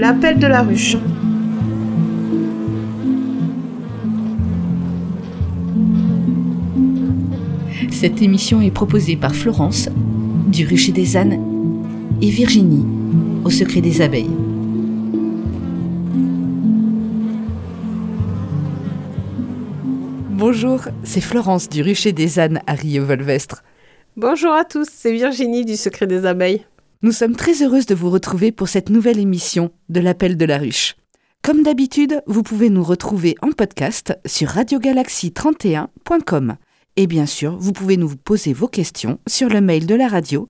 L'appel de la ruche. Cette émission est proposée par Florence, du Rucher des Ânes, et Virginie, au Secret des Abeilles. Bonjour, c'est Florence du Rucher des Ânes à Rieux-Volvestre. Bonjour à tous, c'est Virginie du Secret des Abeilles. Nous sommes très heureuses de vous retrouver pour cette nouvelle émission de l'Appel de la Ruche. Comme d'habitude, vous pouvez nous retrouver en podcast sur radiogalaxie31.com. Et bien sûr, vous pouvez nous poser vos questions sur le mail de la radio,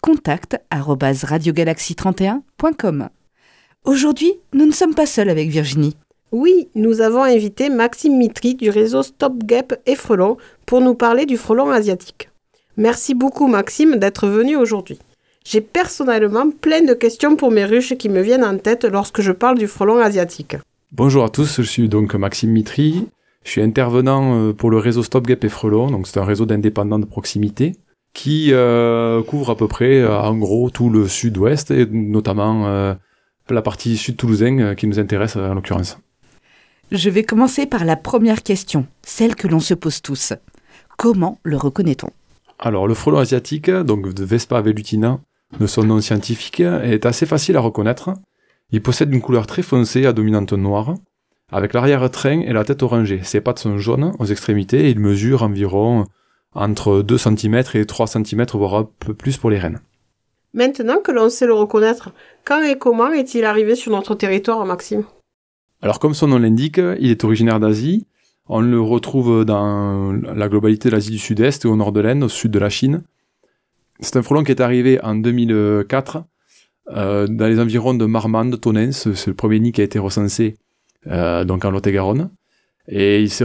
contact@radiogalaxie31.com. Aujourd'hui, nous ne sommes pas seuls avec Virginie. Oui, nous avons invité Maxime Mitry du réseau Stop Guêpes et Frelons pour nous parler du frelon asiatique. Merci beaucoup Maxime d'être venu aujourd'hui. J'ai personnellement plein de questions pour mes ruches qui me viennent en tête lorsque je parle du frelon asiatique. Bonjour à tous, je suis donc Maxime Mitry. Je suis intervenant pour le réseau Stop Guêpes et Frelons, donc c'est un réseau d'indépendants de proximité qui couvre à peu près, en gros, tout le sud-ouest et notamment la partie sud toulousain qui nous intéresse en l'occurrence. Je vais commencer par la première question, celle que l'on se pose tous. Comment le reconnaît-on ? Alors, le frelon asiatique, donc de Vespa velutina, de son nom scientifique, est assez facile à reconnaître. Il possède une couleur très foncée à dominante noire, avec l'arrière-train et la tête orangée. Ses pattes sont jaunes aux extrémités et il mesure environ entre 2 cm et 3 cm, voire un peu plus pour les reines. Maintenant que l'on sait le reconnaître, quand et comment est-il arrivé sur notre territoire, Maxime ? Alors comme son nom l'indique, il est originaire d'Asie. On le retrouve dans la globalité de l'Asie du Sud-Est et au nord de l'Inde, au sud de la Chine. C'est un frelon qui est arrivé en 2004 dans les environs de Marmande, Tonneins. C'est le premier nid qui a été recensé donc en Lot-et-Garonne. Et il se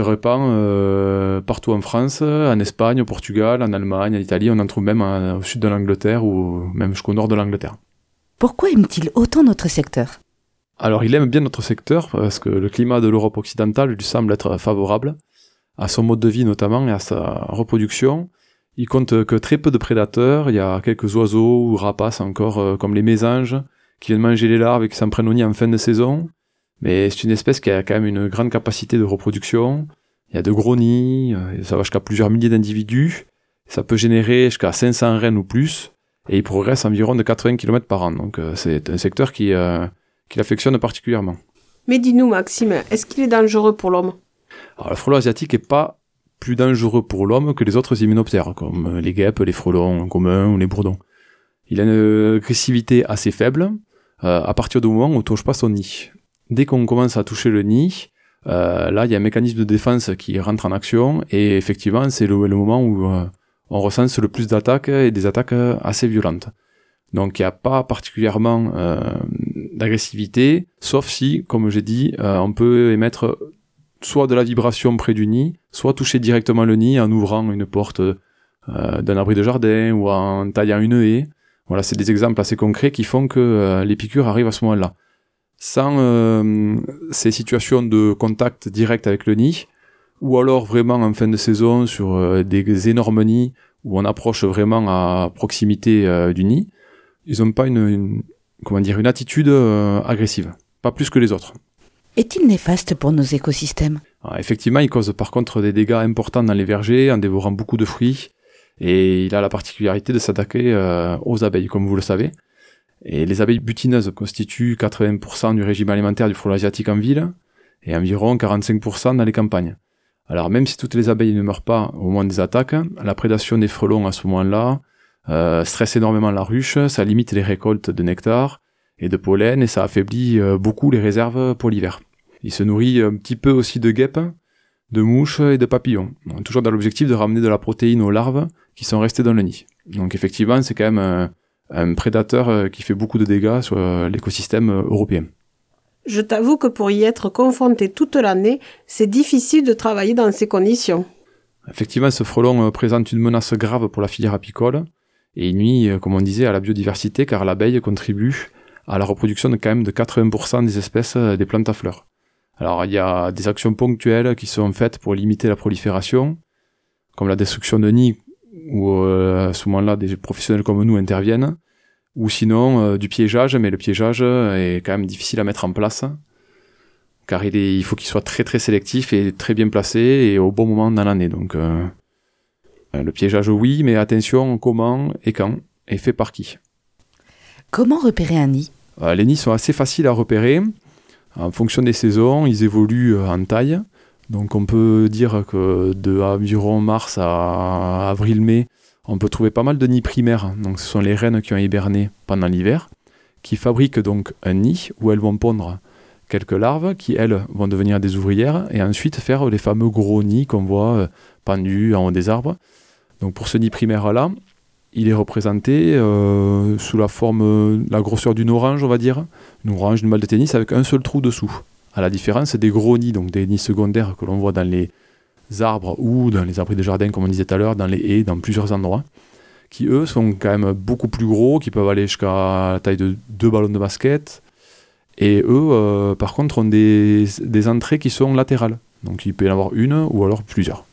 répand partout en France, en Espagne, au Portugal, en Allemagne, en Italie. On en trouve même au sud de l'Angleterre ou même jusqu'au nord de l'Angleterre. Pourquoi aime-t-il autant notre secteur ? Alors il aime bien notre secteur parce que le climat de l'Europe occidentale lui semble être favorable à son mode de vie notamment et à sa reproduction. Il compte que très peu de prédateurs, il y a quelques oiseaux ou rapaces encore comme les mésanges qui viennent manger les larves et qui s'en prennent au nid en fin de saison. Mais c'est une espèce qui a quand même une grande capacité de reproduction. Il y a de gros nids, ça va jusqu'à plusieurs milliers d'individus. Ça peut générer jusqu'à 500 reines ou plus et il progresse environ de 80 km par an. Donc c'est un secteur qui l'affectionne particulièrement. Mais dis-nous Maxime, est-ce qu'il est dangereux pour l'homme ? Alors le frelon asiatique n'est pas plus dangereux pour l'homme que les autres hyménoptères, comme les guêpes, les frelons communs ou les bourdons. Il a une agressivité assez faible à partir du moment où on ne touche pas son nid. Dès qu'on commence à toucher le nid, là il y a un mécanisme de défense qui rentre en action et effectivement c'est le moment où on recense le plus d'attaques et des attaques assez violentes. Donc il n'y a pas particulièrement d'agressivité, sauf si, comme j'ai dit, on peut émettre soit de la vibration près du nid, soit toucher directement le nid en ouvrant une porte d'un abri de jardin ou en taillant une haie. Voilà, c'est des exemples assez concrets qui font que les piqûres arrivent à ce moment-là. Sans ces situations de contact direct avec le nid, ou alors vraiment en fin de saison sur des énormes nids où on approche vraiment à proximité du nid, ils n'ont pas une attitude agressive, pas plus que les autres. Est-il néfaste pour nos écosystèmes ? Alors, effectivement, il cause par contre des dégâts importants dans les vergers en dévorant beaucoup de fruits et il a la particularité de s'attaquer aux abeilles, comme vous le savez. Et les abeilles butineuses constituent 80% du régime alimentaire du frelon asiatique en ville et environ 45% dans les campagnes. Alors même si toutes les abeilles ne meurent pas au moment des attaques, la prédation des frelons à ce moment-là stresse énormément la ruche, ça limite les récoltes de nectar et de pollen et ça affaiblit beaucoup les réserves pour l'hiver. Il se nourrit un petit peu aussi de guêpes, de mouches et de papillons, toujours dans l'objectif de ramener de la protéine aux larves qui sont restées dans le nid. Donc effectivement, c'est quand même un prédateur qui fait beaucoup de dégâts sur l'écosystème européen. Je t'avoue que pour y être confronté toute l'année, c'est difficile de travailler dans ces conditions. Effectivement, ce frelon présente une menace grave pour la filière apicole et il nuit, comme on disait, à la biodiversité car l'abeille contribue à la reproduction de quand même de 80% des espèces des plantes à fleurs. Alors il y a des actions ponctuelles qui sont faites pour limiter la prolifération, comme la destruction de nids où à ce moment-là des professionnels comme nous interviennent, ou sinon du piégeage, mais le piégeage est quand même difficile à mettre en place, car il faut qu'il soit très très sélectif et très bien placé et au bon moment dans l'année. Donc le piégeage oui, mais attention comment et quand, et fait par qui. Comment repérer un nid ? Les nids sont assez faciles à repérer. En fonction des saisons, ils évoluent en taille. Donc on peut dire que de environ mars à avril-mai, on peut trouver pas mal de nids primaires. Donc ce sont les reines qui ont hiberné pendant l'hiver, qui fabriquent donc un nid où elles vont pondre quelques larves qui, elles, vont devenir des ouvrières et ensuite faire les fameux gros nids qu'on voit pendus en haut des arbres. Donc pour ce nid primaire-là, il est représenté sous la forme, la grosseur d'une orange, on va dire, une orange, une balle de tennis avec un seul trou dessous. À la différence des gros nids, donc des nids secondaires que l'on voit dans les arbres ou dans les abris de jardin, comme on disait tout à l'heure, dans les haies, dans plusieurs endroits, qui eux sont quand même beaucoup plus gros, qui peuvent aller jusqu'à la taille de 2 ballons de basket. Et eux, par contre, ont des entrées qui sont latérales. Donc il peut y en avoir une ou alors plusieurs.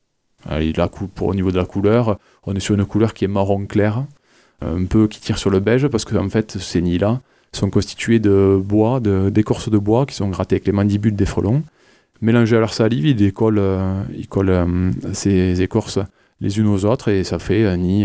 Au niveau de la couleur, on est sur une couleur qui est marron clair, un peu qui tire sur le beige, parce que en fait, ces nids-là sont constitués de bois, d'écorces de bois qui sont grattées avec les mandibules des frelons. Mélangés à leur salive, ils collent ces écorces les unes aux autres et ça fait un nid.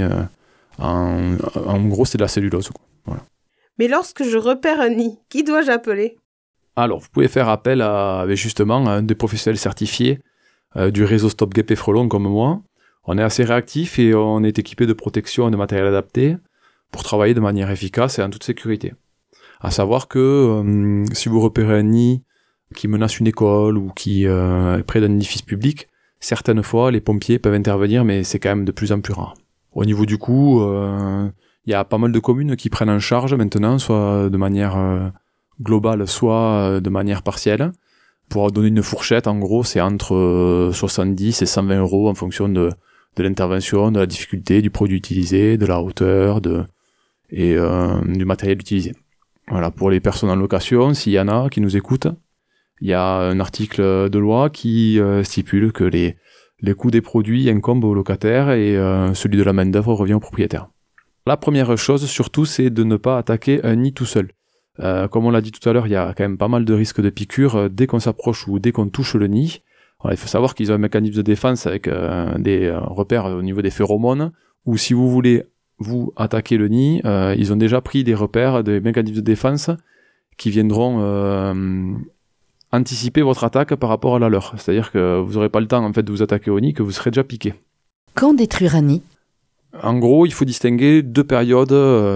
En gros, c'est de la cellulose, quoi. Voilà. Mais lorsque je repère un nid, qui dois-je appeler ? Alors, vous pouvez faire appel à un des professionnels certifiés du réseau Stop Gap et Frelons comme moi. On est assez réactif et on est équipé de protection et de matériel adapté pour travailler de manière efficace et en toute sécurité. À savoir que si vous repérez un nid qui menace une école ou qui est près d'un édifice public, certaines fois les pompiers peuvent intervenir, mais c'est quand même de plus en plus rare. Au niveau du coût, il y a pas mal de communes qui prennent en charge maintenant, soit de manière globale, soit de manière partielle. Pour donner une fourchette, en gros, c'est entre 70 et 120 euros en fonction de l'intervention, de la difficulté, du produit utilisé, de la hauteur et du matériel utilisé. Voilà, pour les personnes en location, s'il y en a qui nous écoutent, il y a un article de loi qui stipule que les coûts des produits incombent aux locataires et celui de la main-d'œuvre revient au propriétaire. La première chose, surtout, c'est de ne pas attaquer un nid tout seul. Comme on l'a dit tout à l'heure, il y a quand même pas mal de risques de piqûres dès qu'on s'approche ou dès qu'on touche le nid. Alors, il faut savoir qu'ils ont un mécanisme de défense avec des repères au niveau des phéromones, ou si vous voulez vous attaquer le nid, ils ont déjà pris des repères, des mécanismes de défense qui viendront anticiper votre attaque par rapport à la leur. C'est-à-dire que vous n'aurez pas le temps en fait, de vous attaquer au nid, que vous serez déjà piqué. Quand détruire un nid ? En gros, il faut distinguer deux périodes,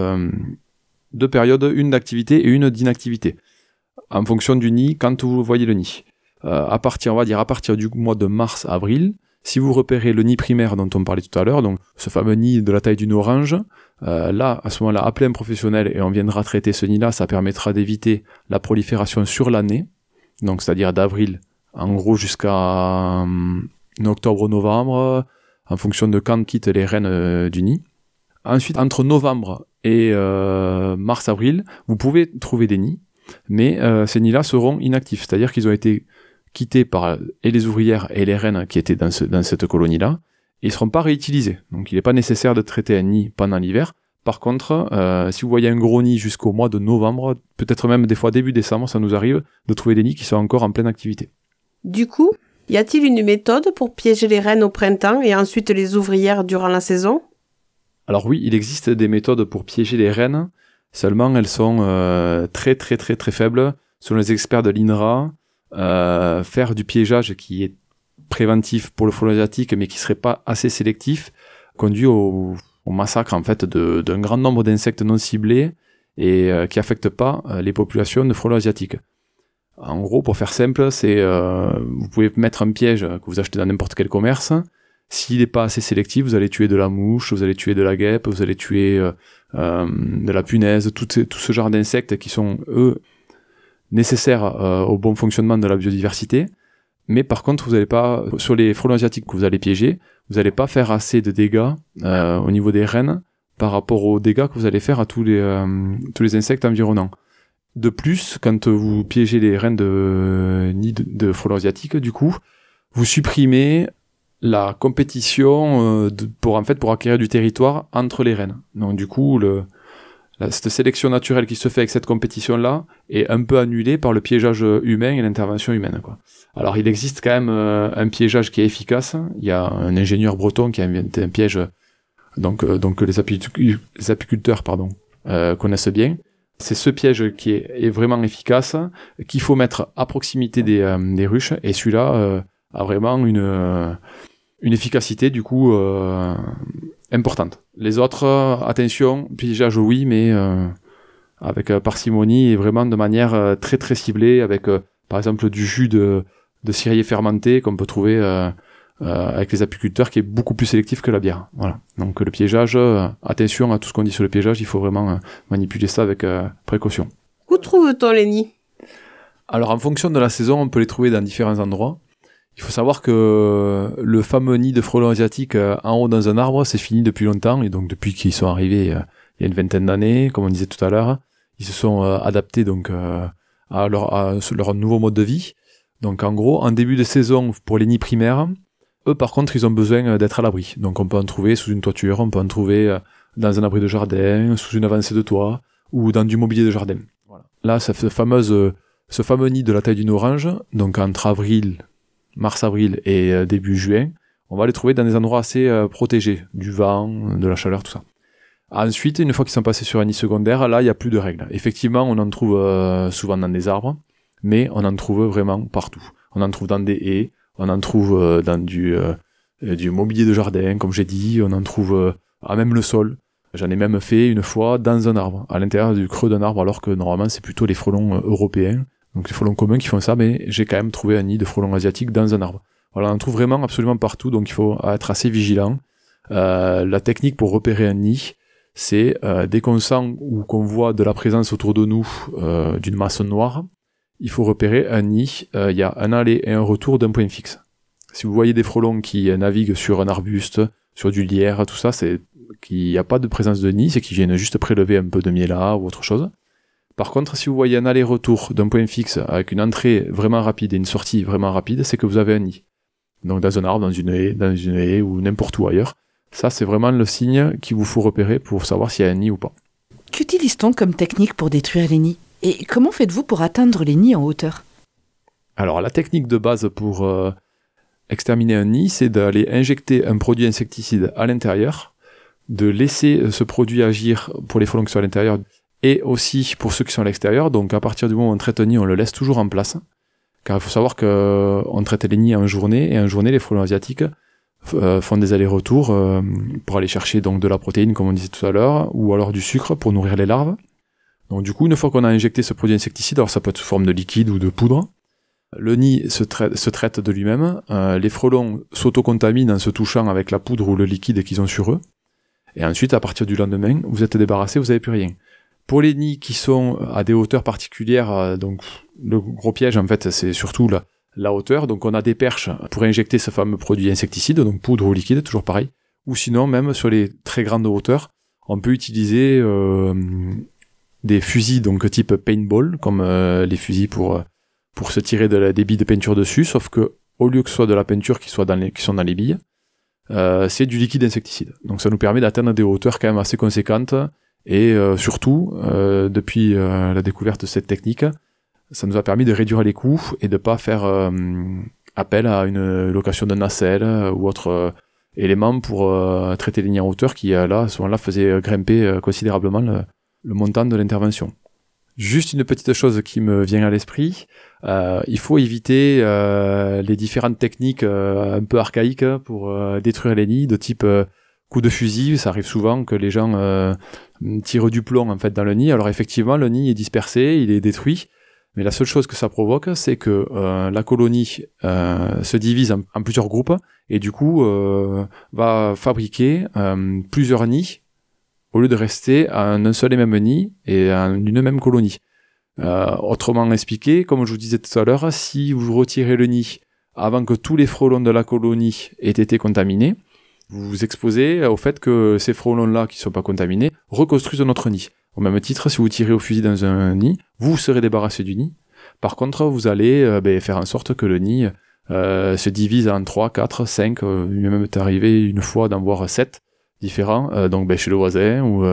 une d'activité et une d'inactivité, en fonction du nid, quand vous voyez le nid. À partir du mois de mars-avril, si vous repérez le nid primaire dont on parlait tout à l'heure, donc ce fameux nid de la taille d'une orange, là, à ce moment-là, appelez un professionnel et on viendra traiter ce nid-là, ça permettra d'éviter la prolifération sur l'année, donc c'est-à-dire d'avril, en gros jusqu'à octobre-novembre, en fonction de quand quittent les reines du nid. Ensuite, entre novembre et mars-avril, vous pouvez trouver des nids, mais ces nids-là seront inactifs, c'est-à-dire qu'ils ont été quittés par et les ouvrières et les reines qui étaient dans cette colonie-là, et ils ne seront pas réutilisés. Donc il n'est pas nécessaire de traiter un nid pendant l'hiver. Par contre, si vous voyez un gros nid jusqu'au mois de novembre, peut-être même des fois début décembre, ça nous arrive de trouver des nids qui sont encore en pleine activité. Du coup, y a-t-il une méthode pour piéger les reines au printemps et ensuite les ouvrières durant la saison ? Alors oui, il existe des méthodes pour piéger les reines, seulement elles sont très très très très faibles. Selon les experts de l'INRA, faire du piégeage qui est préventif pour le frelon asiatique mais qui serait pas assez sélectif conduit au massacre en fait d'un grand nombre d'insectes non ciblés et qui affectent pas les populations de frelons asiatiques. En gros, pour faire simple, c'est vous pouvez mettre un piège que vous achetez dans n'importe quel commerce. S'il n'est pas assez sélectif, vous allez tuer de la mouche, vous allez tuer de la guêpe, vous allez tuer de la punaise, tout ce genre d'insectes qui sont, eux, nécessaires au bon fonctionnement de la biodiversité. Mais par contre, vous n'allez pas, sur les frelons asiatiques que vous allez piéger, vous n'allez pas faire assez de dégâts au niveau des reines par rapport aux dégâts que vous allez faire à tous les insectes environnants. De plus, quand vous piégez les reines de nids de frelons asiatiques, du coup, vous supprimez la compétition pour acquérir du territoire entre les reines. Donc du coup, cette sélection naturelle qui se fait avec cette compétition-là est un peu annulée par le piégeage humain et l'intervention humaine, quoi. Alors, il existe quand même un piégeage qui est efficace. Il y a un ingénieur breton qui a inventé un piège donc que les apiculteurs connaissent bien. C'est ce piège qui est vraiment efficace, qu'il faut mettre à proximité des ruches, et celui-là a vraiment une efficacité du coup importante. Les autres, attention, piégeage oui, mais avec parcimonie et vraiment de manière très très ciblée, avec par exemple du jus de cirier fermenté qu'on peut trouver avec les apiculteurs, qui est beaucoup plus sélectif que la bière. Voilà. Donc le piégeage, attention à tout ce qu'on dit sur le piégeage, il faut vraiment manipuler ça avec précaution. Où trouve-t-on les nids ? Alors en fonction de la saison, on peut les trouver dans différents endroits. Il faut savoir que le fameux nid de frelons asiatiques en haut dans un arbre, c'est fini depuis longtemps, et donc depuis qu'ils sont arrivés il y a une vingtaine d'années, comme on disait tout à l'heure, ils se sont adaptés donc à leur nouveau mode de vie. Donc en gros, en début de saison, pour les nids primaires, eux par contre, ils ont besoin d'être à l'abri. Donc on peut en trouver sous une toiture, on peut en trouver dans un abri de jardin, sous une avancée de toit, ou dans du mobilier de jardin. Voilà. Là, ce fameux nid de la taille d'une orange, donc entre mars-avril et début juin, on va les trouver dans des endroits assez protégés, du vent, de la chaleur, tout ça. Ensuite, une fois qu'ils sont passés sur un nid secondaire, là, il n'y a plus de règles. Effectivement, on en trouve souvent dans des arbres, mais on en trouve vraiment partout. On en trouve dans des haies, on en trouve dans du mobilier de jardin, comme j'ai dit, on en trouve à même le sol. J'en ai même fait une fois dans un arbre, à l'intérieur du creux d'un arbre, alors que normalement, c'est plutôt les frelons européens, donc les frelons communs qui font ça, mais j'ai quand même trouvé un nid de frelons asiatiques dans un arbre. Voilà, on en trouve vraiment absolument partout, donc il faut être assez vigilant. La technique pour repérer un nid, c'est dès qu'on sent ou qu'on voit de la présence autour de nous d'une masse noire, il faut repérer un nid. Il y a un aller et un retour d'un point fixe. Si vous voyez des frelons qui naviguent sur un arbuste, sur du lierre, tout ça, c'est qu'il n'y a pas de présence de nid, c'est qu'ils viennent juste prélever un peu de miel là ou autre chose. Par contre, si vous voyez un aller-retour d'un point fixe avec une entrée vraiment rapide et une sortie vraiment rapide, c'est que vous avez un nid. Donc dans un arbre, dans une haie ou n'importe où ailleurs. Ça, c'est vraiment le signe qu'il vous faut repérer pour savoir s'il y a un nid ou pas. Qu'utilise-t-on comme technique pour détruire les nids ? Et comment faites-vous pour atteindre les nids en hauteur ? Alors, la technique de base pour exterminer un nid, c'est d'aller injecter un produit insecticide à l'intérieur, de laisser ce produit agir pour les frelons qui sont à l'intérieur et aussi pour ceux qui sont à l'extérieur. Donc, à partir du moment où on traite un nid, on le laisse toujours en place. Car il faut savoir qu'on traite les nids en journée, et en journée, les frelons asiatiques font des allers-retours pour aller chercher donc de la protéine, comme on disait tout à l'heure, ou alors du sucre pour nourrir les larves. Donc du coup, une fois qu'on a injecté ce produit insecticide, alors ça peut être sous forme de liquide ou de poudre, le nid se traite de lui-même, les frelons s'autocontaminent en se touchant avec la poudre ou le liquide qu'ils ont sur eux, et ensuite, à partir du lendemain, vous êtes débarrassé, vous n'avez plus rien. Pour les nids qui sont à des hauteurs particulières, donc le gros piège, en fait, c'est surtout la hauteur. Donc on a des perches pour injecter ce fameux produit insecticide, donc poudre ou liquide, toujours pareil. Ou sinon, même sur les très grandes hauteurs, on peut utiliser des fusils donc type paintball, comme les fusils pour se tirer des billes de peinture dessus, sauf que au lieu que ce soit de la peinture qui sont dans les billes, c'est du liquide insecticide. Donc ça nous permet d'atteindre des hauteurs quand même assez conséquentes, et surtout, depuis la découverte de cette technique, ça nous a permis de réduire les coûts et de pas faire appel à une location de nacelle ou autre élément pour traiter les nids en hauteur qui, là, à ce moment-là, faisait grimper considérablement le montant de l'intervention. Juste une petite chose qui me vient à l'esprit, il faut éviter les différentes techniques un peu archaïques pour détruire les nids, de type coup de fusil. Ça arrive souvent que les gens tirent du plomb en fait dans le nid. Alors effectivement, le nid est dispersé, il est détruit, mais la seule chose que ça provoque, c'est que la colonie se divise en plusieurs groupes, et du coup va fabriquer plusieurs nids au lieu de rester en un seul et même nid et en une même colonie. Autrement expliqué, comme je vous disais tout à l'heure, si vous retirez le nid avant que tous les frelons de la colonie aient été contaminés, vous vous exposez au fait que ces frelons-là qui ne sont pas contaminés reconstruisent notre nid. Au même titre, si vous tirez au fusil dans un nid, vous serez débarrassé du nid. Par contre, vous allez faire en sorte que le nid se divise en 3, 4, 5, il m'est même arrivé une fois d'en voir 7 différents, donc chez le voisin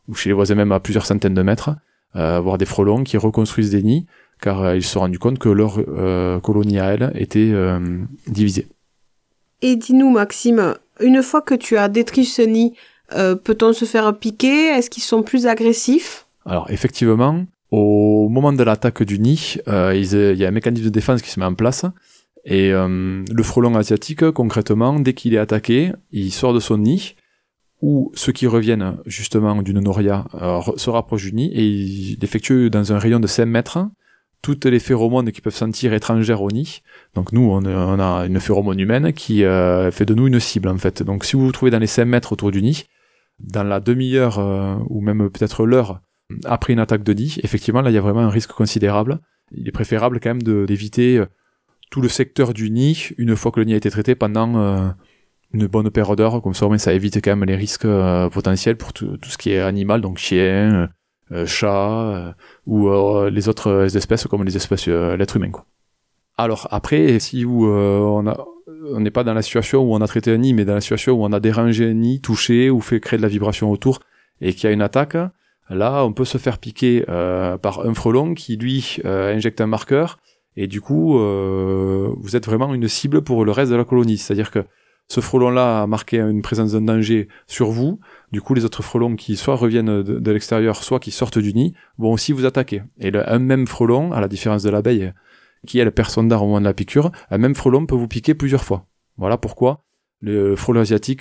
ou chez les voisins même à plusieurs centaines de mètres, voire des frelons qui reconstruisent des nids, car ils se sont rendus compte que leur colonie à elles était divisée. Et dis-nous, Maxime, une fois que tu as détruit ce nid, peut-on se faire piquer? Est-ce qu'ils sont plus agressifs? Alors effectivement, au moment de l'attaque du nid, il y a un mécanisme de défense qui se met en place, et le frelon asiatique, concrètement, dès qu'il est attaqué, il sort de son nid, ou ceux qui reviennent justement d'une noria se rapprochent du nid, et il effectue dans un rayon de 5 mètres toutes les phéromones qui peuvent sentir étrangères au nid. Donc nous, on a une phéromone humaine qui fait de nous une cible en fait. Donc si vous vous trouvez dans les 5 mètres autour du nid, dans la demi-heure ou même peut-être l'heure après une attaque de nid, effectivement là il y a vraiment un risque considérable. Il est préférable quand même d'éviter tout le secteur du nid une fois que le nid a été traité pendant une bonne paire d'heures, comme ça au moins ça évite quand même les risques potentiels pour tout ce qui est animal, donc chien, chat ou les autres espèces comme les espèces l'être humain quoi. Alors après, si on n'est pas dans la situation où on a traité un nid, mais dans la situation où on a dérangé un nid, touché ou fait créer de la vibration autour et qu'il y a une attaque, là on peut se faire piquer par un frelon qui lui injecte un marqueur et du coup vous êtes vraiment une cible pour le reste de la colonie, c'est-à-dire que ce frelon-là a marqué une présence d'un danger sur vous, du coup les autres frelons qui soit reviennent de l'extérieur, soit qui sortent du nid, vont aussi vous attaquer. Et un même frelon, à la différence de l'abeille, qui elle perd son dard au moment de la piqûre, un même frelon peut vous piquer plusieurs fois. Voilà pourquoi le frelon asiatique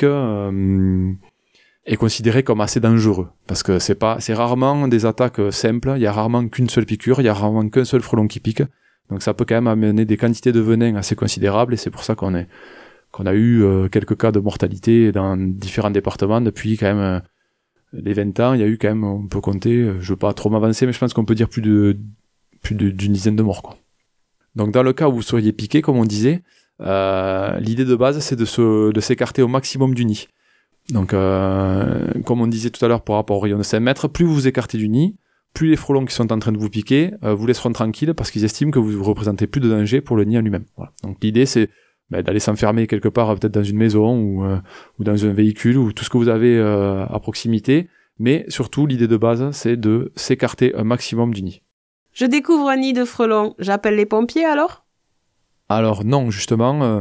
est considéré comme assez dangereux. Parce que c'est rarement des attaques simples, il y a rarement qu'une seule piqûre, il y a rarement qu'un seul frelon qui pique. Donc ça peut quand même amener des quantités de venin assez considérables, et c'est pour ça qu'on a eu quelques cas de mortalité dans différents départements depuis quand même les 20 ans. Il y a eu quand même, on peut compter, je veux pas trop m'avancer, mais je pense qu'on peut dire plus d'une dizaine de morts, quoi. Donc dans le cas où vous seriez piqué, comme on disait, l'idée de base c'est de s'écarter au maximum du nid. Donc comme on disait tout à l'heure par rapport au rayon de 5 mètres, plus vous vous écartez du nid, plus les frelons qui sont en train de vous piquer vous laisseront tranquille parce qu'ils estiment que vous représentez plus de danger pour le nid en lui-même. Voilà. Donc l'idée c'est d'aller s'enfermer quelque part, peut-être dans une maison ou dans un véhicule ou tout ce que vous avez à proximité. Mais surtout, l'idée de base, c'est de s'écarter un maximum du nid. Je découvre un nid de frelons. J'appelle les pompiers alors? Alors non, justement.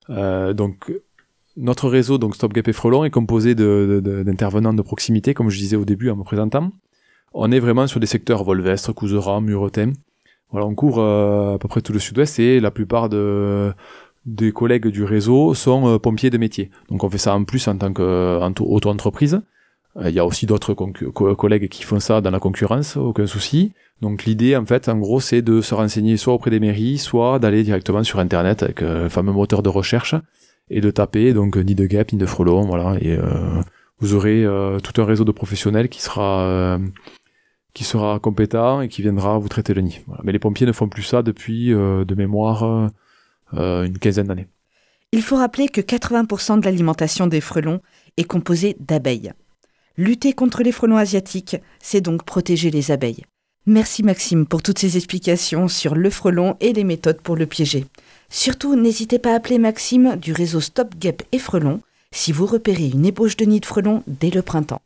Donc notre réseau, donc Stop Gap et Frelons, est composé d'intervenants de proximité, comme je disais au début en me présentant. On est vraiment sur des secteurs Volvestre, Couserans, Muretin. Voilà, on couvre à peu près tout le sud-ouest et la plupart des collègues du réseau sont pompiers de métier. Donc on fait ça en plus en tant qu'auto-entreprise. Il y a aussi d'autres collègues qui font ça dans la concurrence, aucun souci. Donc l'idée, en fait, en gros, c'est de se renseigner soit auprès des mairies, soit d'aller directement sur Internet avec le fameux moteur de recherche et de taper, donc ni de guêpes, ni de frelons, voilà. Et vous aurez tout un réseau de professionnels qui sera compétent et qui viendra vous traiter le nid. Voilà. Mais les pompiers ne font plus ça depuis, de mémoire, une quinzaine d'années. Il faut rappeler que 80% de l'alimentation des frelons est composée d'abeilles. Lutter contre les frelons asiatiques, c'est donc protéger les abeilles. Merci Maxime pour toutes ces explications sur le frelon et les méthodes pour le piéger. Surtout, n'hésitez pas à appeler Maxime du réseau Stop Guêpes et Frelons si vous repérez une ébauche de nid de frelons dès le printemps.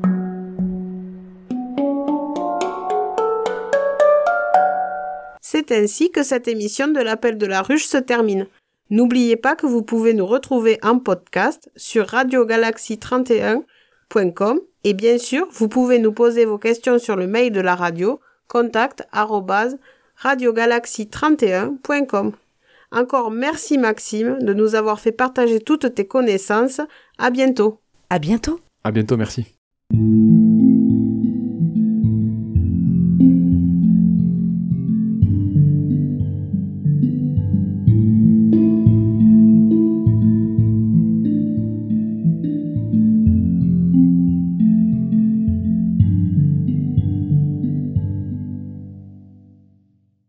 C'est ainsi que cette émission de l'Appel de la Ruche se termine. N'oubliez pas que vous pouvez nous retrouver en podcast sur radiogalaxie31.com et bien sûr, vous pouvez nous poser vos questions sur le mail de la radio contact@radiogalaxie31.com. Encore merci Maxime de nous avoir fait partager toutes tes connaissances. À bientôt. À bientôt. À bientôt, merci.